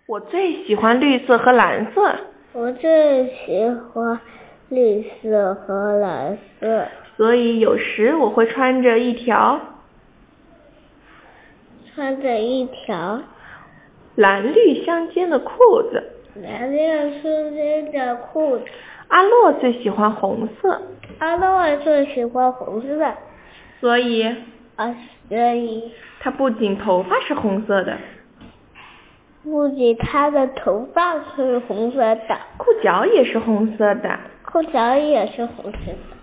我最喜欢绿色和蓝色。 我最喜欢绿色和蓝色。 所以有时我会穿着一条蓝绿相间的裤子。阿洛最喜欢红色。所以他不仅头发是红色的， 他的头发是红色的， 裤脚也是红色的。